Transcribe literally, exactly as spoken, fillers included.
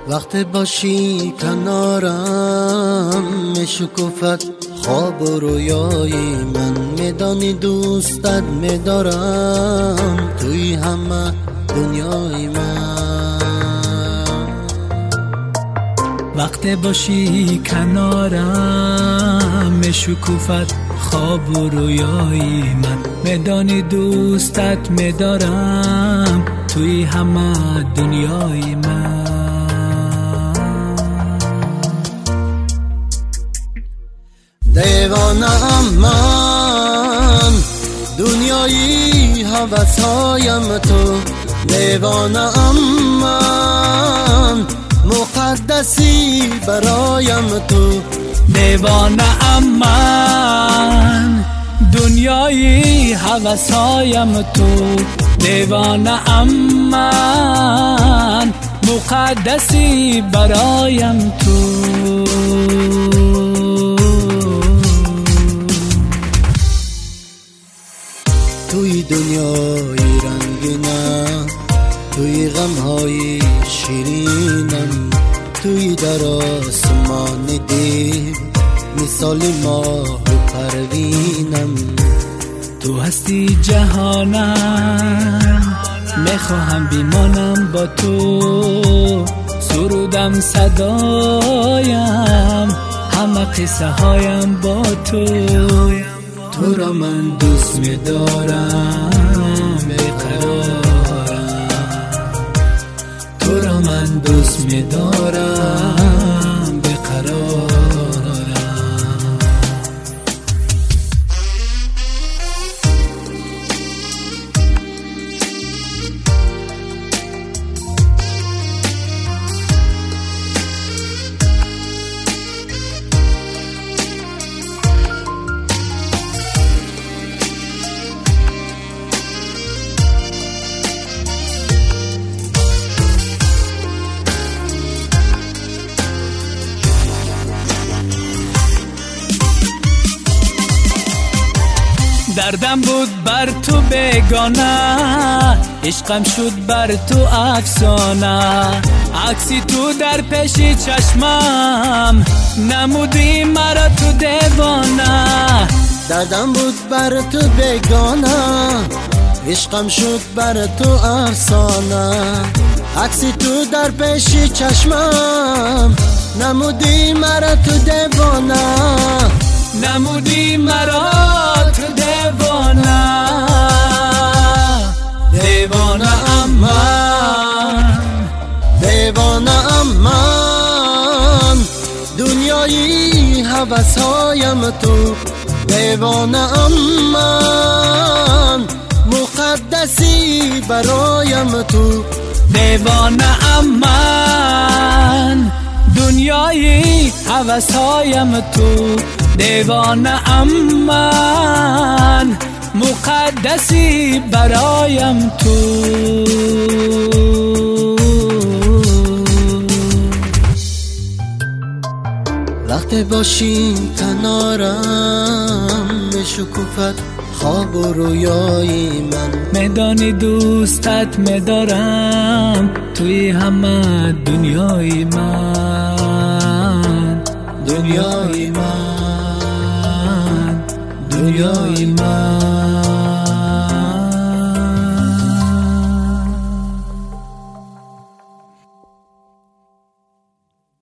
وقت باشی کنارم میشکفت خواب و رویای من، میدانی دوستت میدارم توی همه دنیای من. وقت باشی کنارم میشکفت خواب و رویای من، میدانی دوستت میدارم توی همه دنیای من. دیوانه‌ام من دنیایی هوس‌هایم تو، دیوانه‌ام من مقدسی برایم تو، دیوانه‌ام من دنیایی هوس‌هایم تو، دیوانه‌ام من مقدسی برایم تو. توی دنیای رنگینم، توی غمهای شیرینم، توی در آسمان دیر مثال ماه و پروینم. تو هستی جهانم، میخواهم بیمانم با تو، سرودم صدایم همه قصه هایم با تو. تو را من دوست می‌دارم بیقرارم، تو را من دوست می‌دارم بیقرارم. دردم بود بر تو بیگانه، عشقم شد بر تو افسانه، عکسی تو در پیش چشمم نمودی مرا تو دیوانه. دردم بود بر تو بیگانه، عشقم شد بر تو افسانه، عکسی تو در پیش چشمم نمودی مرا تو دیوانه، نمودی مرا تو دیوانه. دیوانه‌ام من، دیوانه‌ام من دنیایی هوس‌هایم تو، دیوانه‌ام من مقدسی برایم تو، دیوانه‌ام من دنیایی هوس‌هایم تو، دیوانه‌ام من مقدسی برایم تو. وقت باشی کنارم میشکفت خواب و رویای من، میدانی دوستت میدارم توی همه دنیای من، دنیای من، دنیای من.